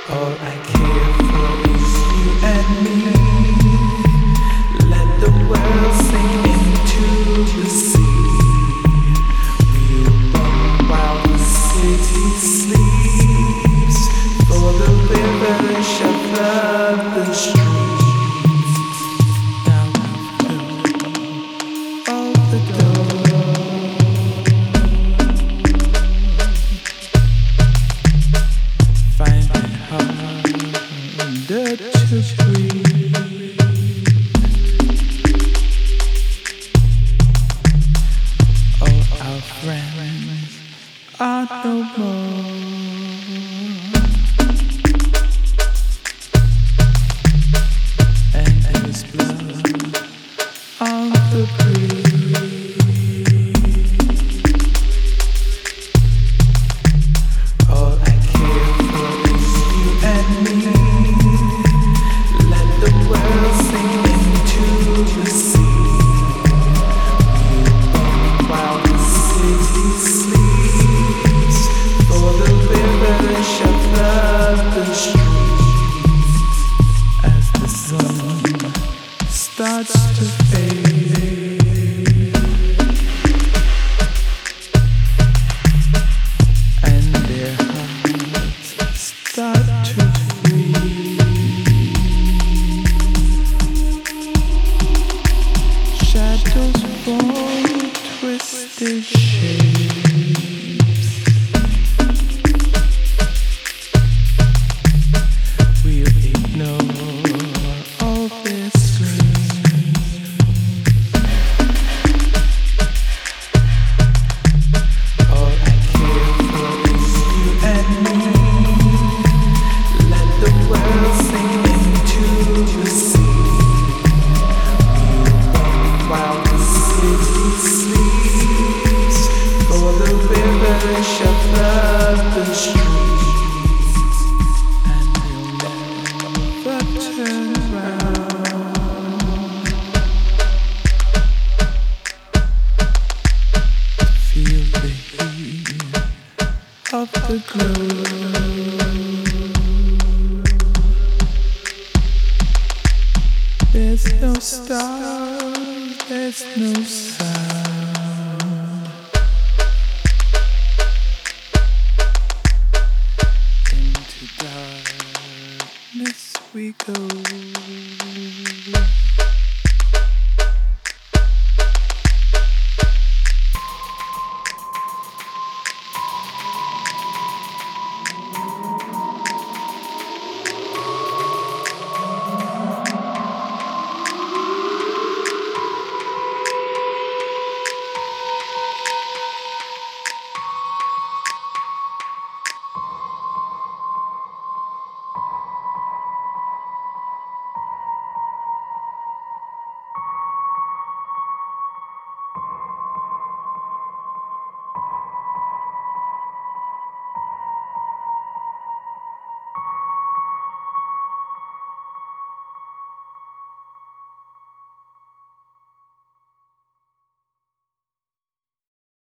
All I care for is you and me. Let the world sink into the sea. We'll bump while the city sleeps. For the river shall flood the streets. Now we've all the find it hard to breathe. All our friends are no more. And there's blood on the breeze. All I care for is you and me. Let the world sink into the sea. We'll bump while the city sleeps. For the river shall flood the streets. As the sun starts to fade, and their hearts start to freeze. Shadows form twisted shapes. We'll ignore all their screams. All I care for is you and me. Let the world sink into the sea. We'll bump while the city sleeps. For the river shall flood the streets. And we'll never turn around. Feel the heat of the glow. There's no star, there's no sun.